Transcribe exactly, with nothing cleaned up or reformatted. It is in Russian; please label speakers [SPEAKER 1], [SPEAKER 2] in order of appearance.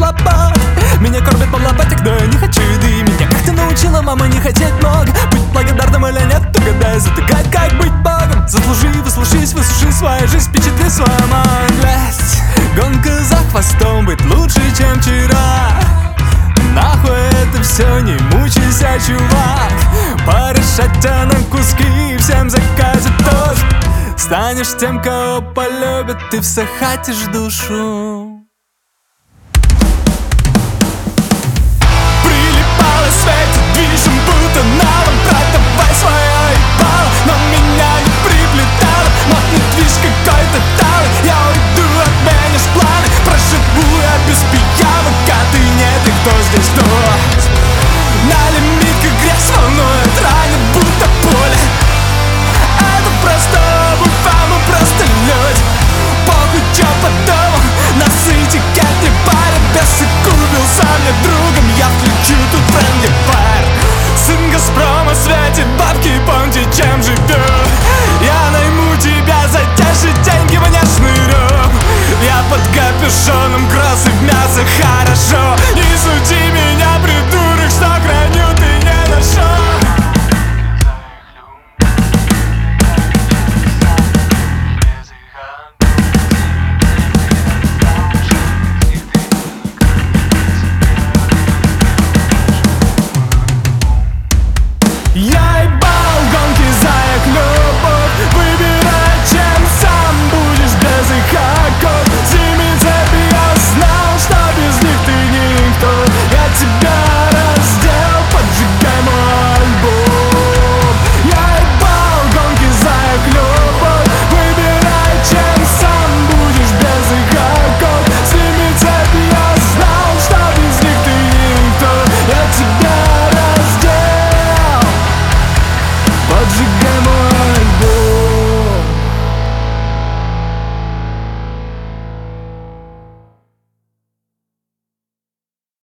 [SPEAKER 1] слабо. Меня кормят по лопатик, но я не хочу еды. Меня как-то научила мама не хотеть много. Быть благодарным или нет, угадай, затыкать, как быть богом. Заслужи, выслушись, высуши свою жизнь, впечатли свою малость. Гонка за хвостом, быть лучше, чем вчера. Нахуй это все, не мучайся, чувак. Порешать тебя на куски, всем закатит дождь. Станешь тем, кого полюбят, ты всахатишь душу. Прилипало, светит, движем, будто налом. Продавай свое ебало, но меня не приплетало. Модный движ какой-то талый, я уйду, отменишь планы. Проживу я без пиявок, а ты нет, и кто здесь кто? На лимит, как грязь волнует, ранит, будто поле. Это просто обувь, а мы просто люди. Похуй, чё потом, нас этикет не парит. Бесик убился мне другом, я включу тут friendly fire. Сын Газпрома светит бабки, помните, чем живет. Я найму тебя за те же деньги, мне шнырем. Я под капюшоном, кроссы в мясо, хорошо.